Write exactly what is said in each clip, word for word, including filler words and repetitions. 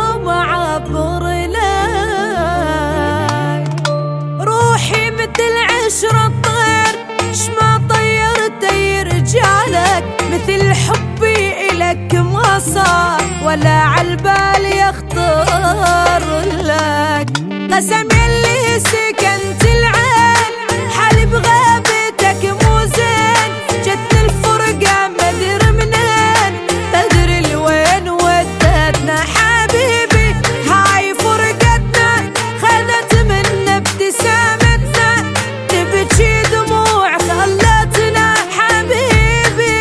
يوم أعبر لك روحي مثل عشرة طير شما طيرت رجالك مثل حبي إلك ما صار ولا عالبال يخطر لك قسم يلي سكنت العين حالي بغابتك مو زين جتني الفرقة مدر منين تدري لوين ودتنا حبيبي هاي فرقتنا خذت منا ابتسامتنا تبكي دموع خلتنا حبيبي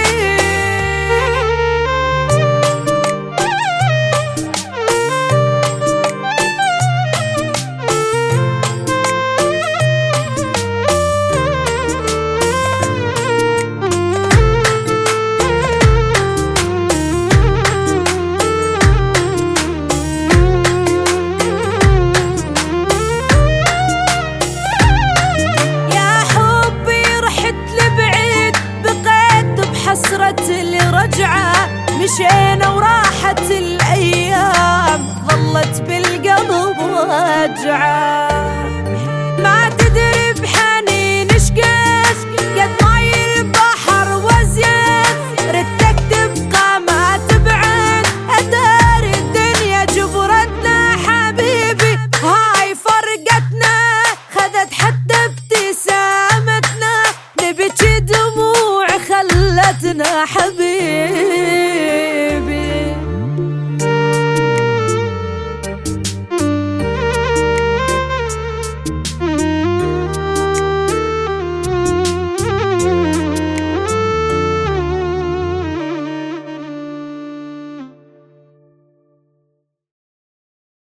حسرة اللي رجعة مشينا وراحت الأيام ظلت بالقلب وجعة ما تدري بحنين شقيت قد ماي البحر وزيت ردك تبقى ما تبعد أداري الدنيا جبرتنا حبيبي هاي فرقتنا خذت حتى ابتسامتنا نبكي دموع خلتنا حبيبي